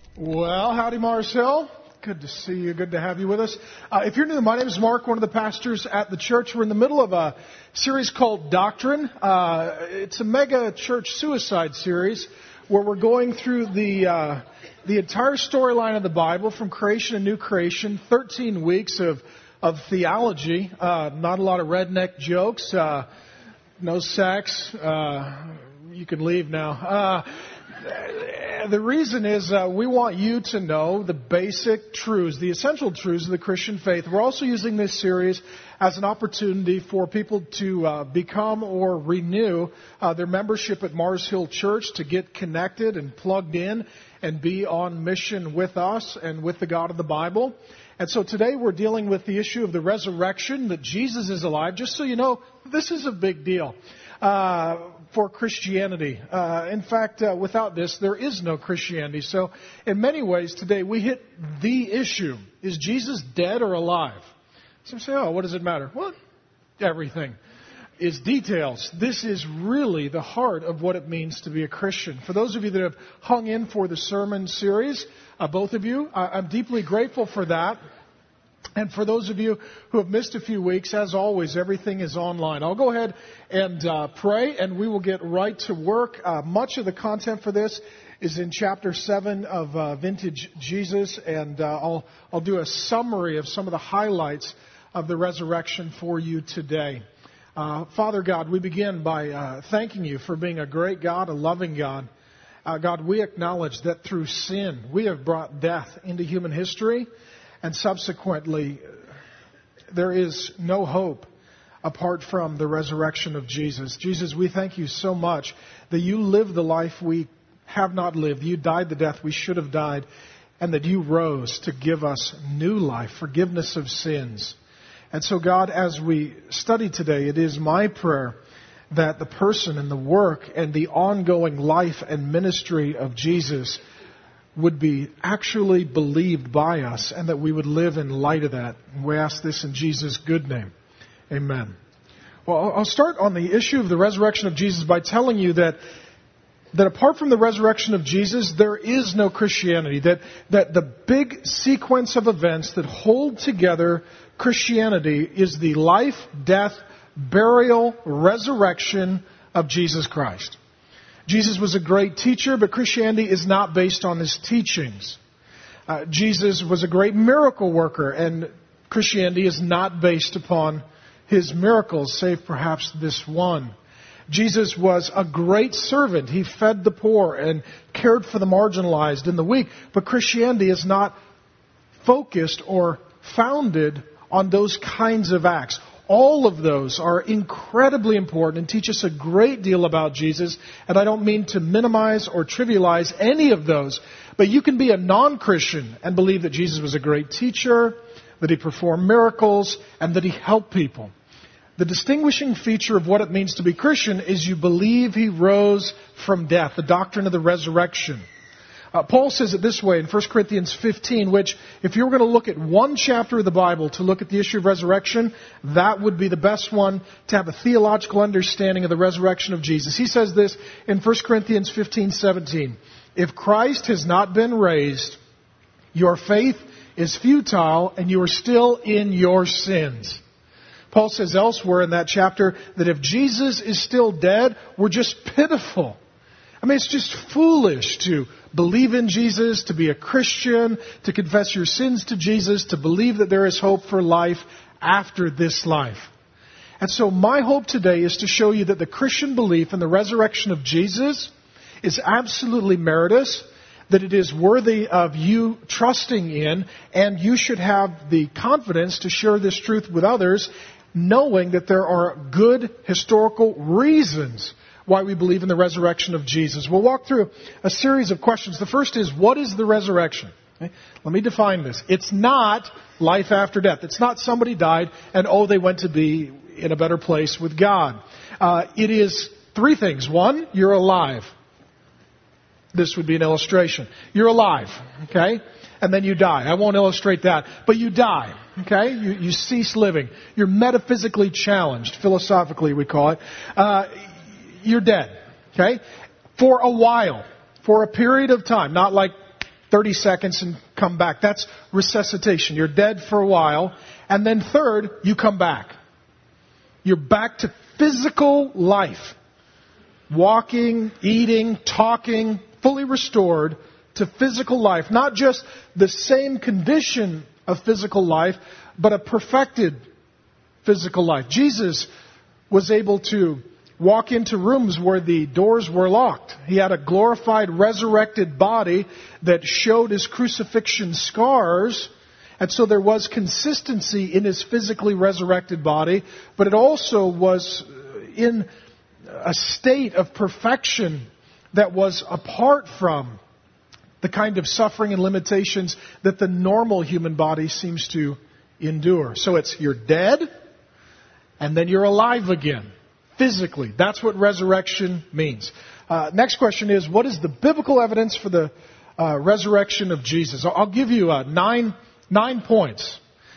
Well, howdy, Mars Hill. Good to see you. Good to have you with us. If you're new, my name is Mark, one of the pastors at the church. We're in the middle of a series called Doctrine. It's a mega church suicide series where we're going through the entire storyline of the Bible from creation and new creation, 13 weeks of theology, not a lot of redneck jokes, no sex. You can leave now. The reason is we want you to know the basic truths, the essential truths of the Christian faith. We're also using this series as an opportunity for people to become or renew their membership at Mars Hill Church, to get connected and plugged in and be on mission with us and with the God of the Bible. And so today we're dealing with the issue of the resurrection, that Jesus is alive. Just so you know, this is a big deal for Christianity. In fact, without this, there is no Christianity. So in many ways today we hit the issue. Is Jesus dead or alive? So you say, oh, what does it matter? Well, everything is details. This is really the heart of what it means to be a Christian. For those of you that have hung in for the sermon series, both of you, I'm deeply grateful for that. And for those of you who have missed a few weeks, as always, everything is online. I'll go ahead and pray, and we will get right to work. Much of the content for this is in Chapter 7 of Vintage Jesus, and I'll do a summary of some of the highlights of the resurrection for you today. Father God, we begin by thanking you for being a great God, a loving God. God, we acknowledge that through sin, we have brought death into human history. And subsequently, there is no hope apart from the resurrection of Jesus. Jesus, we thank you so much that you lived the life we have not lived. You died the death we should have died, and that you rose to give us new life, forgiveness of sins. And so, God, as we study today, it is my prayer that the person and the work and the ongoing life and ministry of Jesus would be actually believed by us, and that we would live in light of that. And we ask this in Jesus' good name. Amen. Well, I'll start on the issue of the resurrection of Jesus by telling you that apart from the resurrection of Jesus, there is no Christianity. That the big sequence of events that hold together Christianity is the life, death, burial, resurrection of Jesus Christ. Jesus was a great teacher, but Christianity is not based on his teachings. Jesus was a great miracle worker, and Christianity is not based upon his miracles, save perhaps this one. Jesus was a great servant. He fed the poor and cared for the marginalized and the weak, but Christianity is not focused or founded on those kinds of acts. All of those are incredibly important and teach us a great deal about Jesus. And I don't mean to minimize or trivialize any of those. But you can be a non-Christian and believe that Jesus was a great teacher, that he performed miracles, and that he helped people. The distinguishing feature of what it means to be Christian is you believe he rose from death, the doctrine of the resurrection. Paul says it this way in 1 Corinthians 15, which, if you were going to look at one chapter of the Bible to look at the issue of resurrection, that would be the best one to have a theological understanding of the resurrection of Jesus. He says this in 1 Corinthians 15:17. If Christ has not been raised, your faith is futile and you are still in your sins. Paul says elsewhere in that chapter that if Jesus is still dead, we're just pitiful. I mean, it's just foolish to believe in Jesus, to be a Christian, to confess your sins to Jesus, to believe that there is hope for life after this life. And so my hope today is to show you that the Christian belief in the resurrection of Jesus is absolutely meritorious, that it is worthy of you trusting in, and you should have the confidence to share this truth with others, knowing that there are good historical reasons why we believe in the resurrection of Jesus. We'll walk through a series of questions. The first is, what is the resurrection? Okay? Let me define this. It's not life after death. It's not somebody died and, they went to be in a better place with God. It is three things. One, you're alive. This would be an illustration. You're alive, okay? And then you die. I won't illustrate that, but you die, okay? You cease living. You're metaphysically challenged, philosophically we call it. You're dead, okay? For a while, for a period of time, not like 30 seconds and come back. That's resuscitation. You're dead for a while. And then third, you come back. You're back to physical life. Walking, eating, talking, fully restored to physical life. Not just the same condition of physical life, but a perfected physical life. Jesus was able to walk into rooms where the doors were locked. He had a glorified, resurrected body that showed his crucifixion scars. And so there was consistency in his physically resurrected body, but it also was in a state of perfection that was apart from the kind of suffering and limitations that the normal human body seems to endure. So it's you're dead, and then you're alive again, physically. That's what resurrection means. Next question is, what is the biblical evidence for the resurrection of Jesus? I'll give you 9 points.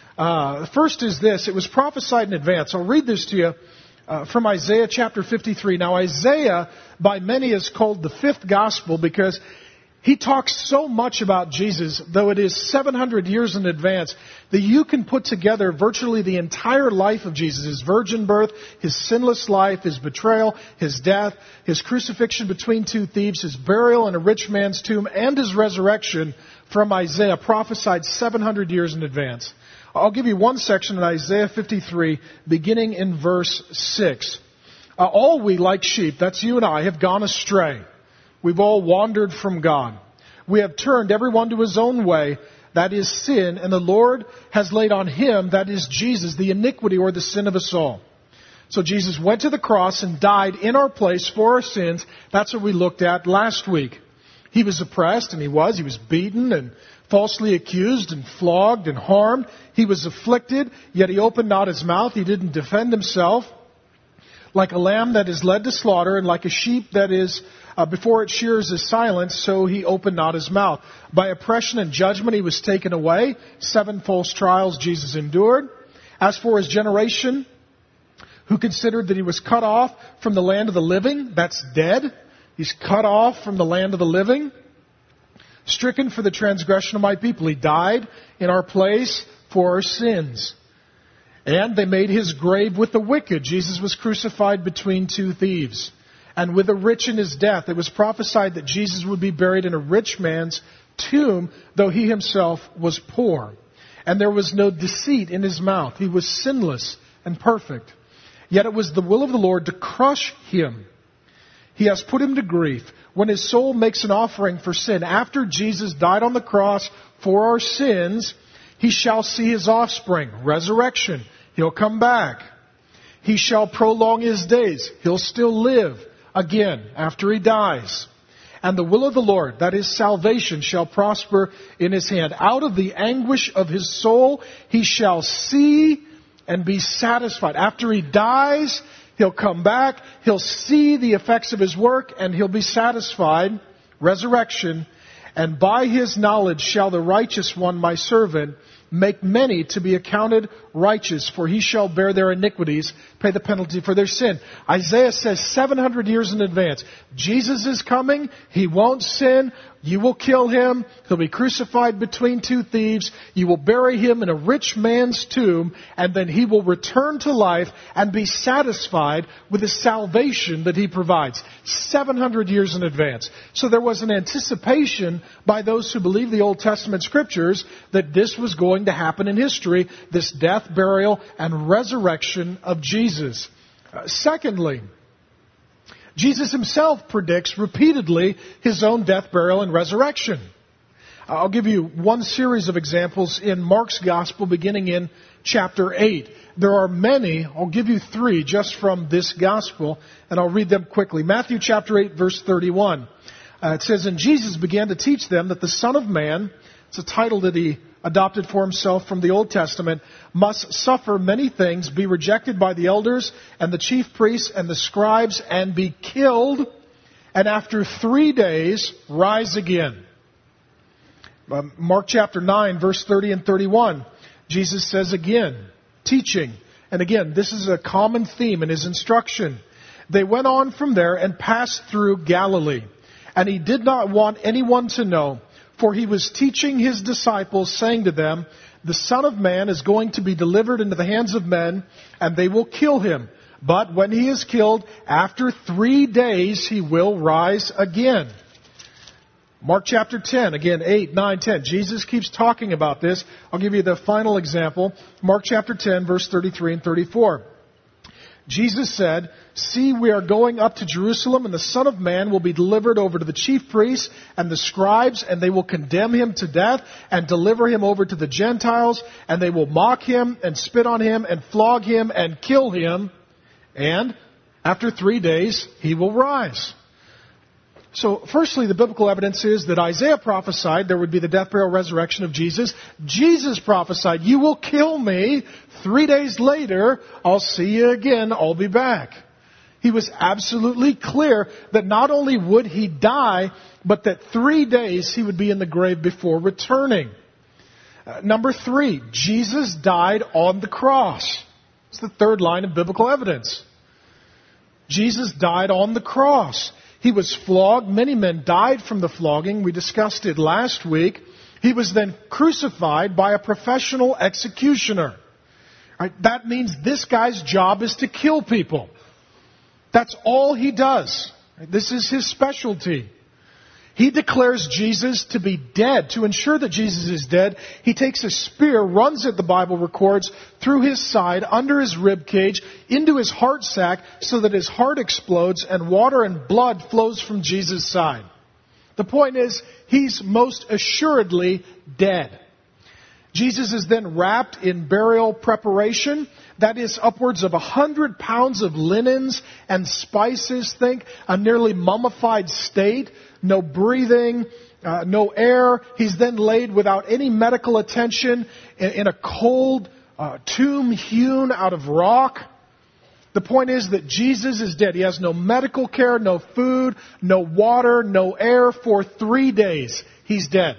The first is this. It was prophesied in advance. I'll read this to you from Isaiah chapter 53. Now, Isaiah, by many, is called the fifth gospel because he talks so much about Jesus, though it is 700 years in advance, that you can put together virtually the entire life of Jesus, his virgin birth, his sinless life, his betrayal, his death, his crucifixion between two thieves, his burial in a rich man's tomb, and his resurrection from Isaiah, prophesied 700 years in advance. I'll give you one section in Isaiah 53, beginning in verse 6. All we, like sheep, that's you and I, have gone astray. We've all wandered from God. We have turned everyone to his own way, that is sin, and the Lord has laid on him, that is Jesus, the iniquity or the sin of us all. So Jesus went to the cross and died in our place for our sins. That's what we looked at last week. He was oppressed, and he was beaten and falsely accused and flogged and harmed. He was afflicted, yet he opened not his mouth. He didn't defend himself. Like a lamb that is led to slaughter, and like a sheep that is before its shears is silent, so he opened not his mouth. By oppression and judgment he was taken away. 7 false trials Jesus endured. As for his generation, who considered that he was cut off from the land of the living, that's dead. He's cut off from the land of the living. Stricken for the transgression of my people. He died in our place for our sins. And they made his grave with the wicked. Jesus was crucified between two thieves. And with the rich in his death, it was prophesied that Jesus would be buried in a rich man's tomb, though he himself was poor. And there was no deceit in his mouth. He was sinless and perfect. Yet it was the will of the Lord to crush him. He has put him to grief. When his soul makes an offering for sin, after Jesus died on the cross for our sins, he shall see his offspring, resurrection. He'll come back. He shall prolong his days. He'll still live again after he dies. And the will of the Lord, that is salvation, shall prosper in his hand. Out of the anguish of his soul, he shall see and be satisfied. After he dies, he'll come back. He'll see the effects of his work and he'll be satisfied. Resurrection. And by his knowledge shall the righteous one, my servant, make many to be accounted righteous, for he shall bear their iniquities, pay the penalty for their sin. Isaiah says 700 years in advance, Jesus is coming, he won't sin, you will kill him, he'll be crucified between two thieves, you will bury him in a rich man's tomb, and then he will return to life and be satisfied with the salvation that he provides. 700 years in advance. So there was an anticipation by those who believe the Old Testament scriptures that this was going to happen in history, this death, burial, and resurrection of Jesus. Secondly, Jesus himself predicts repeatedly his own death, burial, and resurrection. I'll give you one series of examples in Mark's Gospel beginning in chapter 8. There are many. I'll give you 3 just from this Gospel, and I'll read them quickly. Matthew chapter 8, verse 31. It says, And Jesus began to teach them that the Son of Man, it's a title that he adopted for himself from the Old Testament, must suffer many things, be rejected by the elders and the chief priests and the scribes, and be killed, and after 3 days rise again. Mark chapter 9, verse 30 and 31, Jesus says again, teaching, and again, this is a common theme in his instruction. They went on from there and passed through Galilee, and he did not want anyone to know, For he was teaching his disciples, saying to them, the Son of Man is going to be delivered into the hands of men, and they will kill him. But when he is killed, after 3 days he will rise again. Mark chapter 10, again, 8, 9, 10. Jesus keeps talking about this. I'll give you the final example. Mark chapter 10, verse 33 and 34. Jesus said, see, we are going up to Jerusalem, and the Son of Man will be delivered over to the chief priests and the scribes, and they will condemn him to death and deliver him over to the Gentiles, and they will mock him and spit on him and flog him and kill him, and after 3 days he will rise. So, firstly, the biblical evidence is that Isaiah prophesied there would be the death, burial, resurrection of Jesus. Jesus prophesied, you will kill me. 3 days later, I'll see you again. I'll be back. He was absolutely clear that not only would he die, but that 3 days he would be in the grave before returning. Number 3, Jesus died on the cross. It's the third line of biblical evidence. Jesus died on the cross. He was flogged. Many men died from the flogging. We discussed it last week. He was then crucified by a professional executioner. Right? That means this guy's job is to kill people. That's all he does. Right? This is his specialty. He declares Jesus to be dead. To ensure that Jesus is dead, he takes a spear, runs it, the Bible records, through his side, under his rib cage, into his heart sac, so that his heart explodes and water and blood flows from Jesus' side. The point is, he's most assuredly dead. Jesus is then wrapped in burial preparation. That is upwards of 100 pounds of linens and spices. Think a nearly mummified state. No breathing, no air. He's then laid without any medical attention in a cold tomb hewn out of rock. The point is that Jesus is dead. He has no medical care, no food, no water, no air for 3 days. He's dead.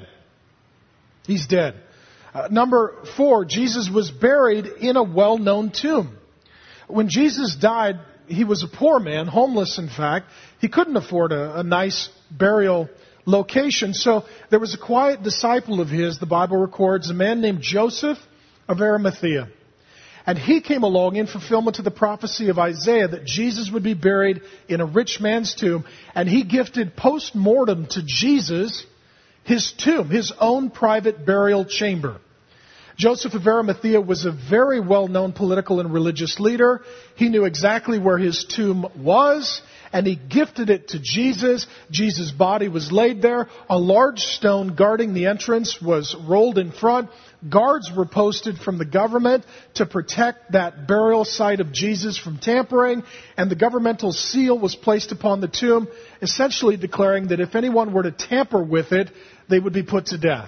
He's dead. Number 4, Jesus was buried in a well-known tomb. When Jesus died, he was a poor man, homeless in fact. He couldn't afford a nice burial location. So there was a quiet disciple of his, the Bible records, a man named Joseph of Arimathea. And he came along in fulfillment to the prophecy of Isaiah that Jesus would be buried in a rich man's tomb. And he gifted post-mortem to Jesus his tomb, his own private burial chamber. Joseph of Arimathea was a very well-known political and religious leader. He knew exactly where his tomb was, and he gifted it to Jesus. Jesus' body was laid there. A large stone guarding the entrance was rolled in front. Guards were posted from the government to protect that burial site of Jesus from tampering, and the governmental seal was placed upon the tomb, essentially declaring that if anyone were to tamper with it, they would be put to death.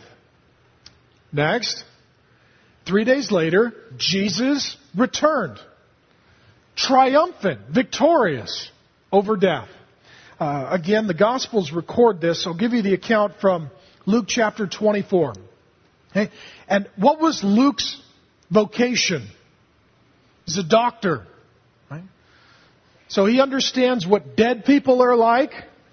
Next. 3 days later, Jesus returned, triumphant, victorious over death. Again, the Gospels record this. I'll give you the account from Luke chapter 24. Okay? And what was Luke's vocation? He's a doctor. Right? So he understands what dead people are like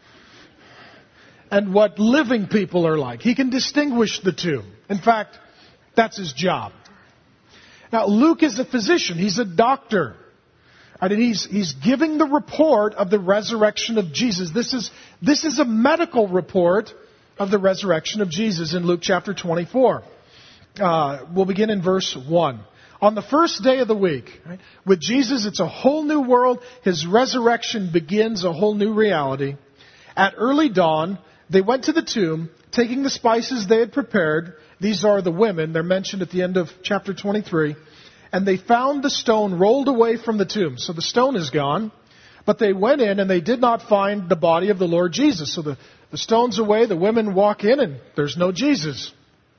and what living people are like. He can distinguish the two. In fact, that's his job. Now, Luke is a physician. He's a doctor. And he's giving the report of the resurrection of Jesus. This is a medical report of the resurrection of Jesus in Luke chapter 24. We'll begin in verse 1. On the first day of the week, right, with Jesus, it's a whole new world. His resurrection begins a whole new reality. At early dawn, they went to the tomb, taking the spices they had prepared. These are the women. They're mentioned at the end of chapter 23. And they found the stone rolled away from the tomb. So the stone is gone. But they went in and they did not find the body of the Lord Jesus. So the stone's away. The women walk in and there's no Jesus.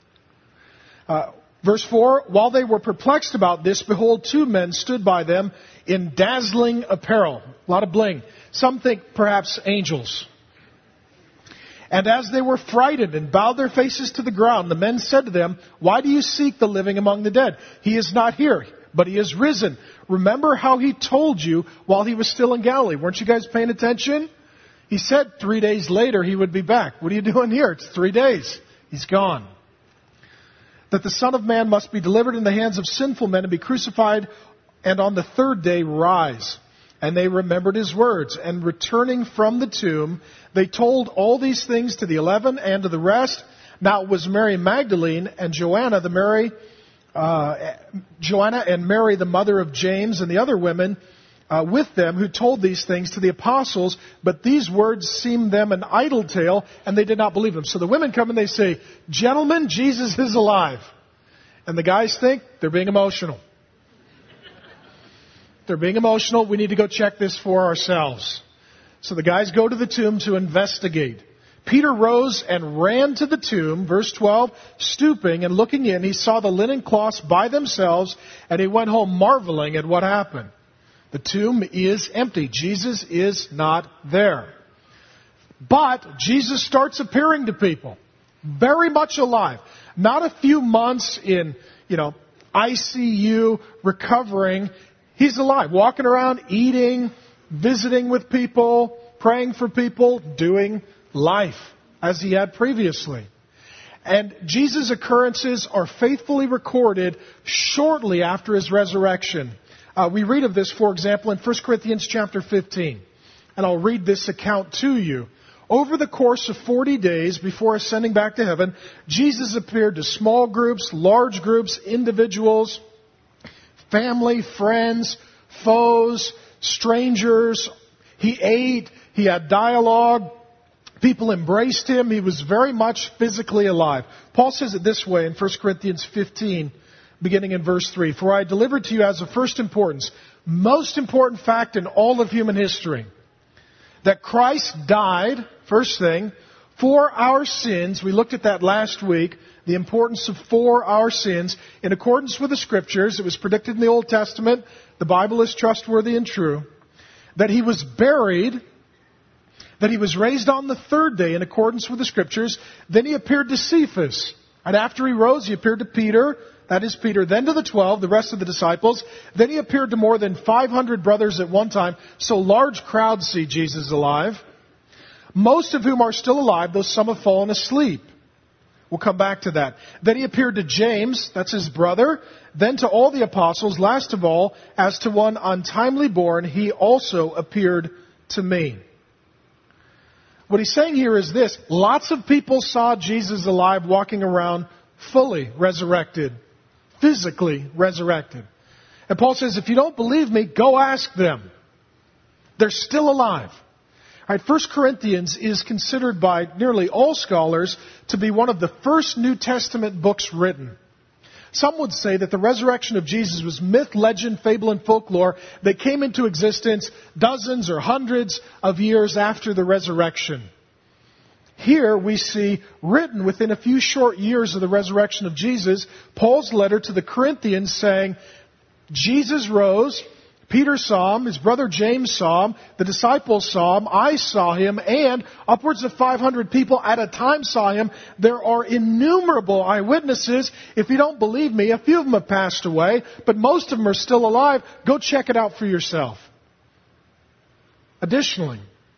Verse 4, while they were perplexed about this, behold, 2 men stood by them in dazzling apparel. A lot of bling. Some think perhaps angels. And as they were frightened and bowed their faces to the ground, the men said to them, why do you seek the living among the dead? He is not here, but he is risen. Remember how he told you while he was still in Galilee. Weren't you guys paying attention? He said 3 days later he would be back. What are you doing here? It's 3 days. He's gone. That the Son of Man must be delivered in the hands of sinful men and be crucified, and on the third day rise. And they remembered his words. And returning from the tomb, they told all these things to the 11 and to the rest. Now it was Mary Magdalene and Joanna and Mary, the mother of James, and the other women with them who told these things to the apostles. But these words seemed them an idle tale, and they did not believe them. So the women come and they say, "Gentlemen, Jesus is alive." And the guys think they're being emotional. They're being emotional. We need to go check this for ourselves. So the guys go to the tomb to investigate. Peter rose and ran to the tomb, verse 12, stooping and looking in, he saw the linen cloths by themselves, and he went home marveling at what happened. The tomb is empty. Jesus is not there. But Jesus starts appearing to people, very much alive. Not a few months in, ICU, recovering. He's alive, walking around, eating, visiting with people, praying for people, doing life as he had previously. And Jesus' occurrences are faithfully recorded shortly after his resurrection. We read of this, for example, in 1 Corinthians chapter 15. And I'll read this account to you. Over the course of 40 days before ascending back to heaven, Jesus appeared to small groups, large groups, individuals, family, friends, foes, strangers. He ate. He had dialogue. People embraced him. He was very much physically alive. Paul says it this way in 1 Corinthians 15, beginning in verse 3. For I delivered to you as of first importance, most important fact in all of human history, that Christ died, first thing, for our sins. We looked at that last week, the importance of for our sins. In accordance with the Scriptures, it was predicted in the Old Testament, the Bible is trustworthy and true, that he was buried, that he was raised on the third day in accordance with the Scriptures. Then he appeared to Cephas. And after he rose, he appeared to Peter, that is Peter, then to the 12, the rest of the disciples. Then he appeared to more than 500 brothers at one time. So large crowds see Jesus alive. Most of whom are still alive, though some have fallen asleep. We'll come back to that. Then he appeared to James, that's his brother. Then to all the apostles. Last of all, as to one untimely born, he also appeared to me. What he's saying here is this. Lots of people saw Jesus alive, walking around fully resurrected, physically resurrected. And Paul says, if you don't believe me, go ask them. They're still alive. All right, 1 Corinthians is considered by nearly all scholars to be one of the first New Testament books written. Some would say that the resurrection of Jesus was myth, legend, fable, and folklore that came into existence dozens or hundreds of years after the resurrection. Here we see, written within a few short years of the resurrection of Jesus, Paul's letter to the Corinthians saying, Jesus rose, Peter saw him, his brother James saw him, the disciples saw him, I saw him, and upwards of 500 people at a time saw him. There are innumerable eyewitnesses. If you don't believe me, a few of them have passed away, but most of them are still alive. Go check it out for yourself. Additionally,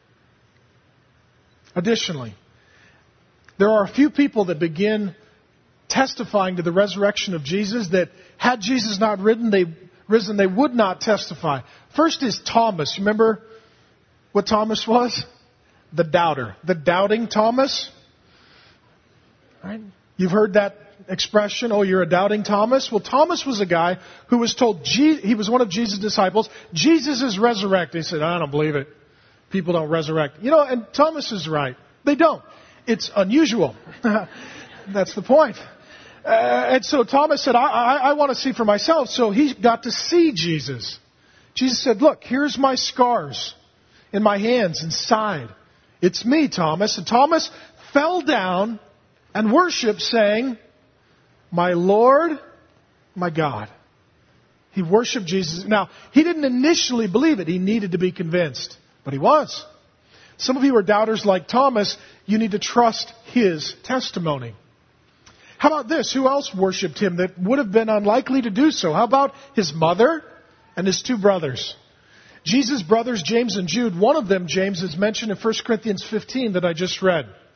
there are a few people that begin testifying to the resurrection of Jesus that had Jesus not risen, they would not testify. First is Thomas. Remember what Thomas was? The doubter. The doubting Thomas. Right? You've heard that expression, oh, you're a doubting Thomas? Well, Thomas was a guy who was told, he was one of Jesus' disciples, Jesus is resurrected. He said, I don't believe it. People don't resurrect. And Thomas is right. They don't. It's unusual. That's the point. And so Thomas said, I want to see for myself. So he got to see Jesus. Jesus said, look, here's my scars in my hands and side. It's me, Thomas. And Thomas fell down and worshiped, saying, my Lord, my God. He worshiped Jesus. Now, he didn't initially believe it. He needed to be convinced. But he was. Some of you are doubters like Thomas. You need to trust his testimony. How about this? Who else worshipped him that would have been unlikely to do so? How about his mother and his two brothers? Jesus' brothers, James and Jude, one of them, James, is mentioned in 1 Corinthians 15 that I just read.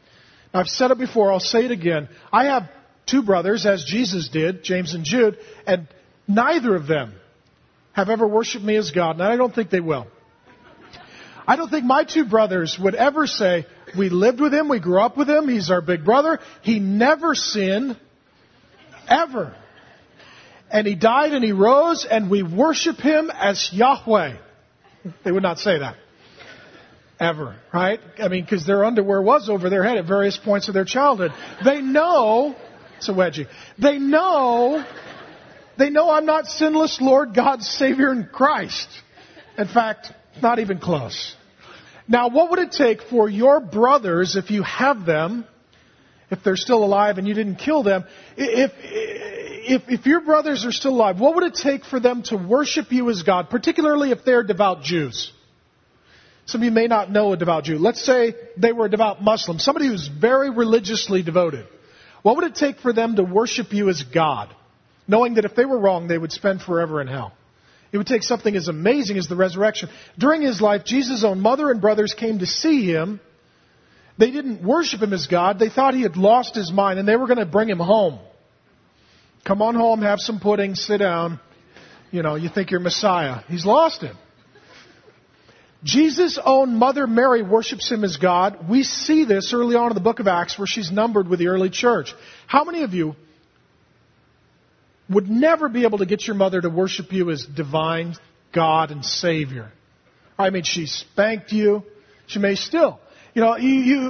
I've said it before, I'll say it again. I have two brothers, as Jesus did, James and Jude, and neither of them have ever worshiped me as God, and I don't think they will. I don't think my two brothers would ever say, we lived with him, we grew up with him, he's our big brother, he never sinned, ever. And he died and he rose, and we worship him as Yahweh. They would not say that. Ever, right? I mean, because their underwear was over their head at various points of their childhood. They know, it's a wedgie, they know I'm not sinless Lord, God, Savior, and Christ. In fact, not even close. Now, what would it take for your brothers, if you have them, if they're still alive and you didn't kill them, if your brothers are still alive, what would it take for them to worship you as God, particularly if they're devout Jews? Some of you may not know a devout Jew. Let's say they were a devout Muslim, somebody who's very religiously devoted. What would it take for them to worship you as God, knowing that if they were wrong, they would spend forever in hell? It would take something as amazing as the resurrection. During his life, Jesus' own mother and brothers came to see him. They didn't worship him as God. They thought he had lost his mind, and they were going to bring him home. Come on home, have some pudding, sit down. You know, you think you're Messiah. He's lost it. Jesus' own mother Mary worships him as God. We see this early on in the book of Acts where she's numbered with the early church. How many of you would never be able to get your mother to worship you as divine God and Savior? I mean, she spanked you. She may still. You know,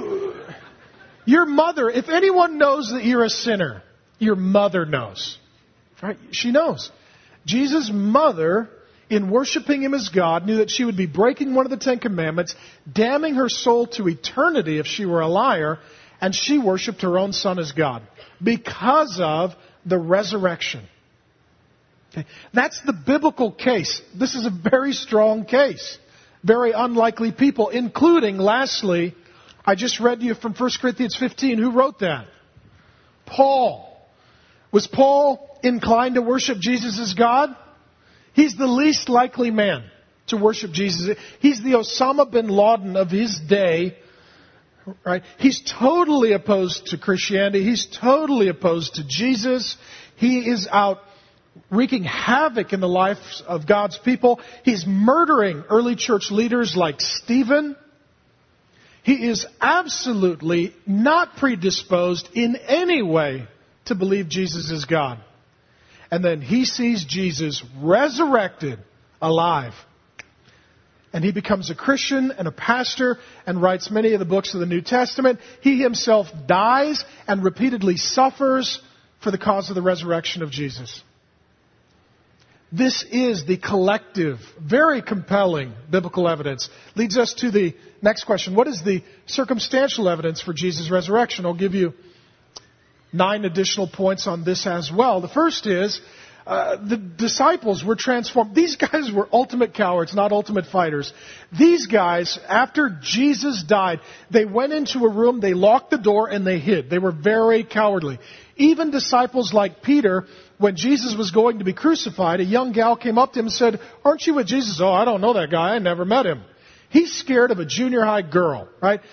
your mother, if anyone knows that you're a sinner, your mother knows. Right? She knows. Jesus' mother, in worshiping him as God, knew that she would be breaking one of the Ten Commandments, damning her soul to eternity if she were a liar, and she worshipped her own son as God because of the resurrection. Okay. That's the biblical case. This is a very strong case. Very unlikely people, including, lastly, I just read to you from 1 Corinthians 15. Who wrote that? Paul. Was Paul inclined to worship Jesus as God? He's the least likely man to worship Jesus. He's the Osama bin Laden of his day. Right? He's totally opposed to Christianity. He's totally opposed to Jesus. He is out wreaking havoc in the lives of God's people. He's murdering early church leaders like Stephen. He is absolutely not predisposed in any way to believe Jesus is God. And then he sees Jesus resurrected, alive. And he becomes a Christian and a pastor and writes many of the books of the New Testament. He himself dies and repeatedly suffers for the cause of the resurrection of Jesus. This is the collective, very compelling biblical evidence. Leads us to the next question. What is the circumstantial evidence for Jesus' resurrection? I'll give you 9 additional points on this as well. The first is the disciples were transformed. These guys were ultimate cowards, not ultimate fighters. These guys, after Jesus died, they went into a room, they locked the door, and they hid. They were very cowardly. Even disciples like Peter, when Jesus was going to be crucified, a young gal came up to him and said, "Aren't you with Jesus?" "Oh, I don't know that guy. I never met him." He's scared of a junior high girl, right?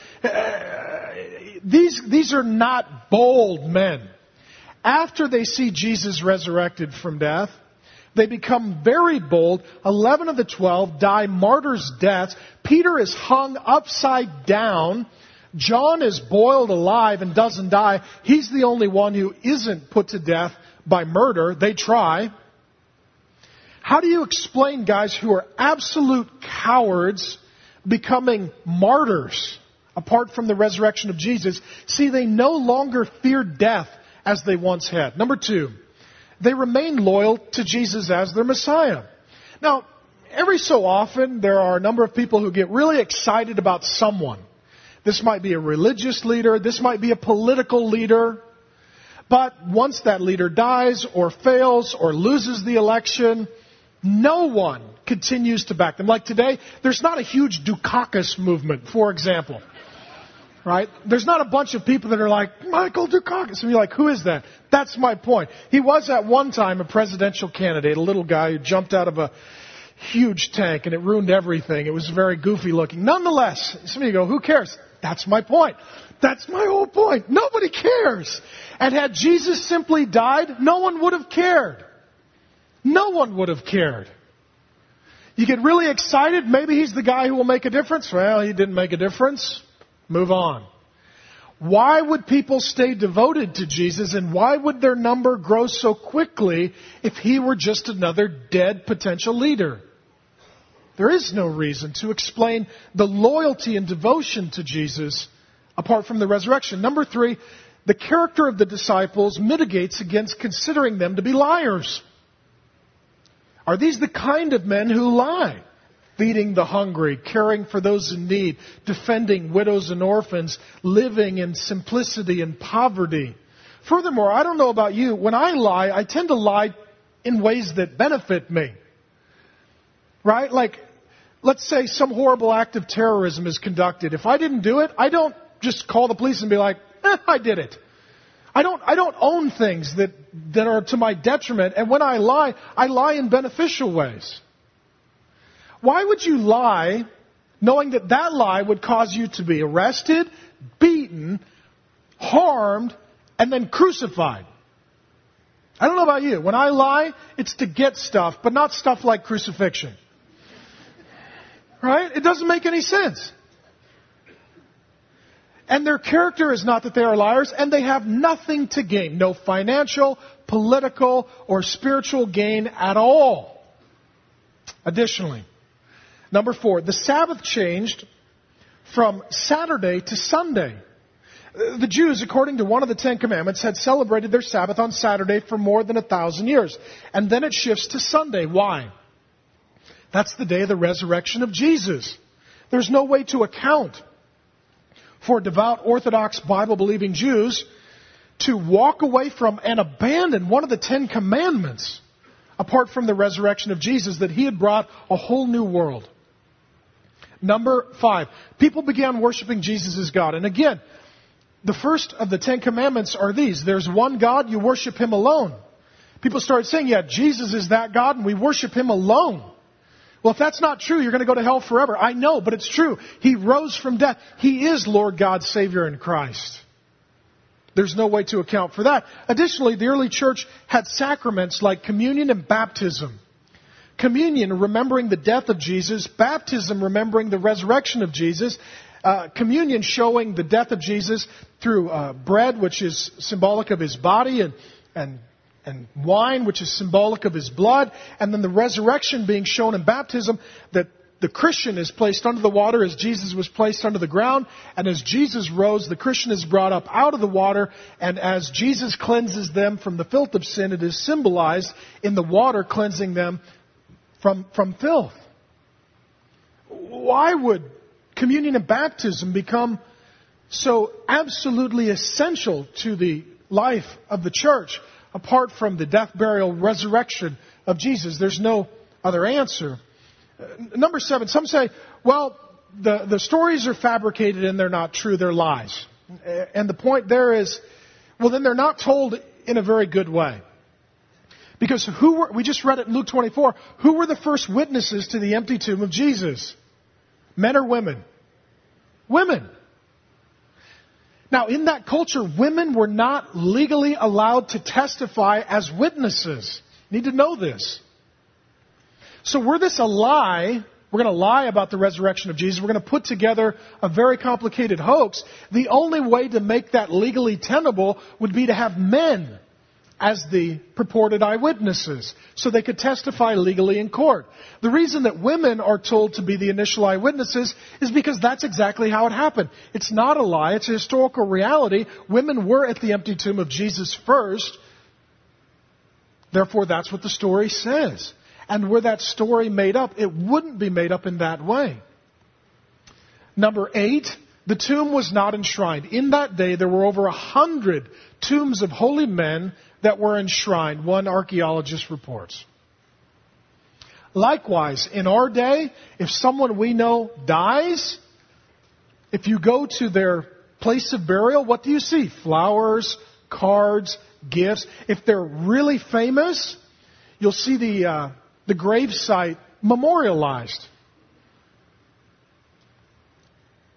These are not bold men. After they see Jesus resurrected from death, they become very bold. 11 of the 12 die martyrs' deaths. Peter is hung upside down. John is boiled alive and doesn't die. He's the only one who isn't put to death by murder. They try. How do you explain guys who are absolute cowards becoming martyrs apart from the resurrection of Jesus? See, they no longer fear death as they once had. Number 2, they remain loyal to Jesus as their Messiah. Now, every so often, there are a number of people who get really excited about someone. This might be a religious leader. This might be a political leader. But once that leader dies or fails or loses the election, no one continues to back them. Like today, there's not a huge Dukakis movement, for example. Right? There's not a bunch of people that are like, Michael Dukakis. And you're like, who is that? That's my point. He was at one time a presidential candidate, a little guy who jumped out of a huge tank and it ruined everything. It was very goofy looking. Nonetheless, some of you go, who cares? That's my point. That's my whole point. Nobody cares. And had Jesus simply died, no one would have cared. No one would have cared. You get really excited. Maybe he's the guy who will make a difference. Well, he didn't make a difference. Move on. Why would people stay devoted to Jesus, and why would their number grow so quickly if he were just another dead potential leader? There is no reason to explain the loyalty and devotion to Jesus apart from the resurrection. Number 3, the character of the disciples mitigates against considering them to be liars. Are these the kind of men who lie? Feeding the hungry, caring for those in need, defending widows and orphans, living in simplicity and poverty. Furthermore, I don't know about you, when I lie, I tend to lie in ways that benefit me. Right? Like, let's say some horrible act of terrorism is conducted. If I didn't do it, I don't just call the police and be like, I did it. I don't own things that are to my detriment. And when I lie in beneficial ways. Why would you lie knowing that that lie would cause you to be arrested, beaten, harmed, and then crucified? I don't know about you. When I lie, it's to get stuff, but not stuff like crucifixion. Right? It doesn't make any sense. And their character is not that they are liars, and they have nothing to gain. No financial, political, or spiritual gain at all. Additionally, number 4, the Sabbath changed from Saturday to Sunday. The Jews, according to one of the 10 Commandments, had celebrated their Sabbath on Saturday for more than 1,000 years. And then it shifts to Sunday. Why? That's the day of the resurrection of Jesus. There's no way to account for devout, Orthodox, Bible-believing Jews to walk away from and abandon one of the 10 Commandments apart from the resurrection of Jesus, that he had brought a whole new world. Number 5, people began worshiping Jesus as God. And again, the first of the 10 Commandments are these. There's one God, you worship him alone. People started saying, yeah, Jesus is that God and we worship him alone. Well, if that's not true, you're going to go to hell forever. I know, but it's true. He rose from death. He is Lord God, Savior in Christ. There's no way to account for that. Additionally, the early church had sacraments like communion and baptism. Communion, remembering the death of Jesus. Baptism, remembering the resurrection of Jesus. Communion, showing the death of Jesus through bread, which is symbolic of his body, and wine, which is symbolic of his blood. And then the resurrection being shown in baptism, that the Christian is placed under the water as Jesus was placed under the ground. And as Jesus rose, the Christian is brought up out of the water. And as Jesus cleanses them from the filth of sin, it is symbolized in the water cleansing them from filth. Why would communion and baptism become so absolutely essential to the life of the church apart from the death, burial, resurrection of Jesus? There's no other answer. Number 7, some say, well, the stories are fabricated and they're not true, they're lies. And the point there is, well, then they're not told in a very good way. Because we just read it in Luke 24, who were the first witnesses to the empty tomb of Jesus? Men or women? Women. Now, in that culture, women were not legally allowed to testify as witnesses. You need to know this. So were this a lie, we're going to lie about the resurrection of Jesus, we're going to put together a very complicated hoax, the only way to make that legally tenable would be to have men as the purported eyewitnesses, so they could testify legally in court. The reason that women are told to be the initial eyewitnesses is because that's exactly how it happened. It's not a lie, it's a historical reality. Women were at the empty tomb of Jesus first. Therefore, that's what the story says. And were that story made up, it wouldn't be made up in that way. Number 8, the tomb was not enshrined. In that day, there were over 100 tombs of holy men that were enshrined, one archaeologist reports. Likewise, in our day, if someone we know dies, if you go to their place of burial, what do you see? Flowers, cards, gifts. If they're really famous, you'll see the gravesite memorialized.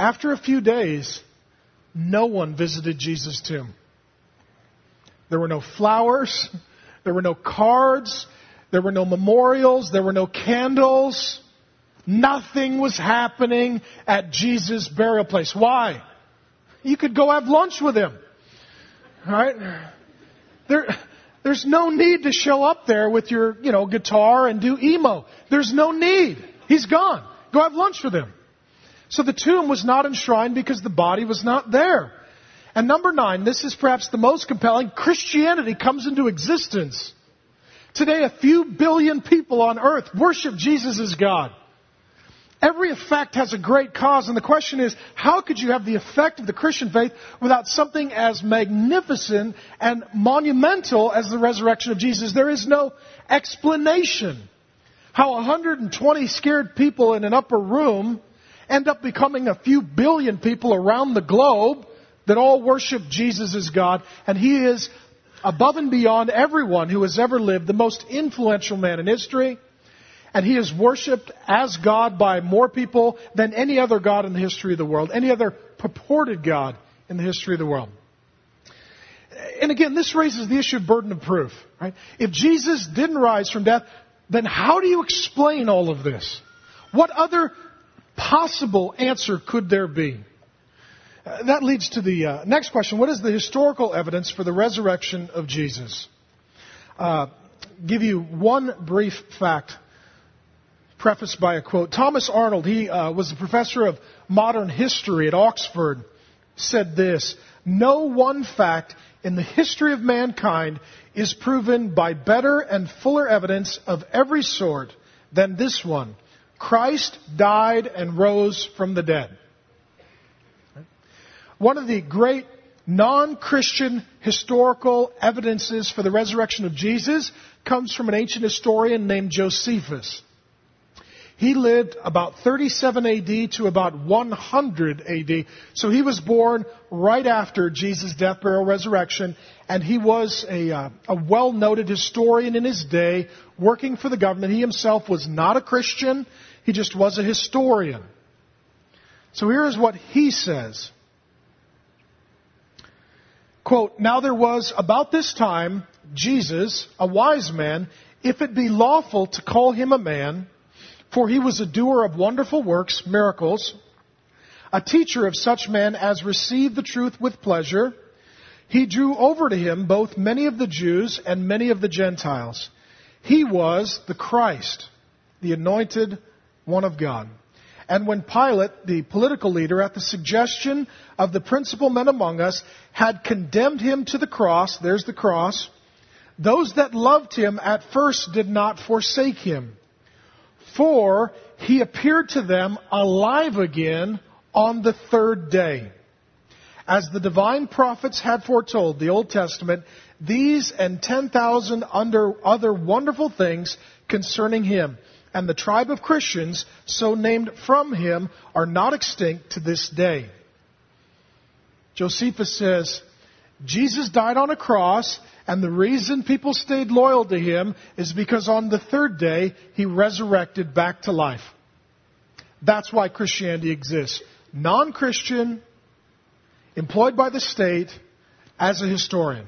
After a few days, no one visited Jesus' tomb. There were no flowers. There were no cards. There were no memorials. There were no candles. Nothing was happening at Jesus' burial place. Why? You could go have lunch with him. All right? There's no need to show up there with your, guitar and do emo. There's no need. He's gone. Go have lunch with him. So the tomb was not enshrined because the body was not there. And number 9, this is perhaps the most compelling. Christianity comes into existence. Today, a few billion people on earth worship Jesus as God. Every effect has a great cause, and the question is, how could you have the effect of the Christian faith without something as magnificent and monumental as the resurrection of Jesus? There is no explanation how 120 scared people in an upper room end up becoming a few billion people around the globe that all worship Jesus as God, and He is above and beyond everyone who has ever lived, the most influential man in history. And He is worshipped as God by more people than any other God in the history of the world, any other purported God in the history of the world. And again, this raises the issue of burden of proof. Right? If Jesus didn't rise from death, then how do you explain all of this? What other possible answer could there be? That leads to the next question. What is the historical evidence for the resurrection of Jesus? Give you one brief fact, prefaced by a quote. Thomas Arnold, he was a professor of modern history at Oxford, said this: "No one fact in the history of mankind is proven by better and fuller evidence of every sort than this one. Christ died and rose from the dead." One of the great non-Christian historical evidences for the resurrection of Jesus comes from an ancient historian named Josephus. He lived about 37 AD to about 100 AD. So he was born right after Jesus' death, burial, resurrection, and he was a well-noted historian in his day, working for the government. He himself was not a Christian. He just was a historian. So here is what he says. Quote, "Now there was about this time Jesus, a wise man, if it be lawful to call him a man, for he was a doer of wonderful works, miracles, a teacher of such men as received the truth with pleasure. He drew over to him both many of the Jews and many of the Gentiles. He was the Christ, the anointed one of God. And when Pilate, the political leader, at the suggestion of the principal men among us, had condemned him to the cross," there's the cross, "those that loved him at first did not forsake him. For he appeared to them alive again on the third day. As the divine prophets had foretold, the Old Testament, these and 10,000 other wonderful things concerning him. And the tribe of Christians, so named from him, are not extinct to this day." Josephus says, Jesus died on a cross, and the reason people stayed loyal to him is because on the third day, he resurrected back to life. That's why Christianity exists. Non-Christian, employed by the state, as a historian.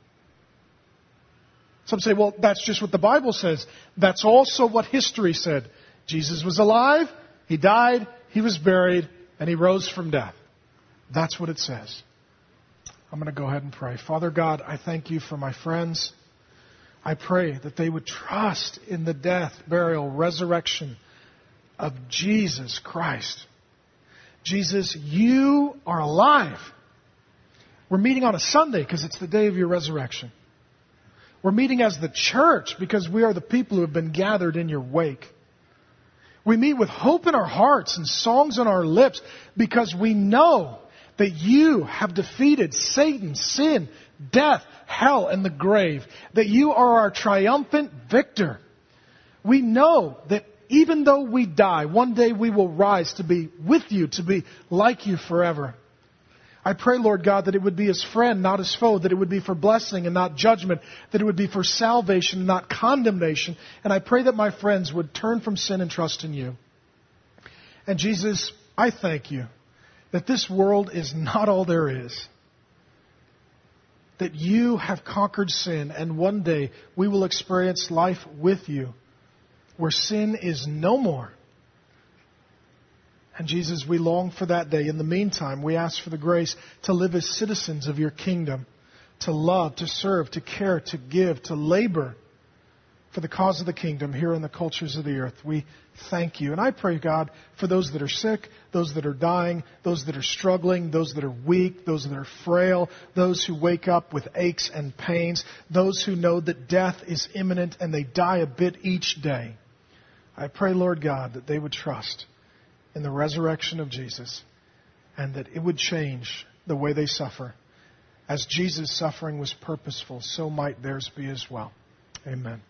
Some say, well, that's just what the Bible says. That's also what history said. Jesus was alive, he died, he was buried, and he rose from death. That's what it says. I'm going to go ahead and pray. Father God, I thank you for my friends. I pray that they would trust in the death, burial, resurrection of Jesus Christ. Jesus, you are alive. We're meeting on a Sunday because it's the day of your resurrection. We're meeting as the church because we are the people who have been gathered in your wake. We meet with hope in our hearts and songs on our lips because we know that you have defeated Satan, sin, death, hell, and the grave. That you are our triumphant victor. We know that even though we die, one day we will rise to be with you, to be like you forever. I pray, Lord God, that it would be as friend, not as foe, that it would be for blessing and not judgment, that it would be for salvation and not condemnation. And I pray that my friends would turn from sin and trust in you. And Jesus, I thank you that this world is not all there is, that you have conquered sin, and one day we will experience life with you where sin is no more. And Jesus, we long for that day. In the meantime, we ask for the grace to live as citizens of your kingdom, to love, to serve, to care, to give, to labor for the cause of the kingdom here in the cultures of the earth. We thank you. And I pray, God, for those that are sick, those that are dying, those that are struggling, those that are weak, those that are frail, those who wake up with aches and pains, those who know that death is imminent and they die a bit each day. I pray, Lord God, that they would trust in the resurrection of Jesus and that it would change the way they suffer. As Jesus' suffering was purposeful, so might theirs be as well. Amen.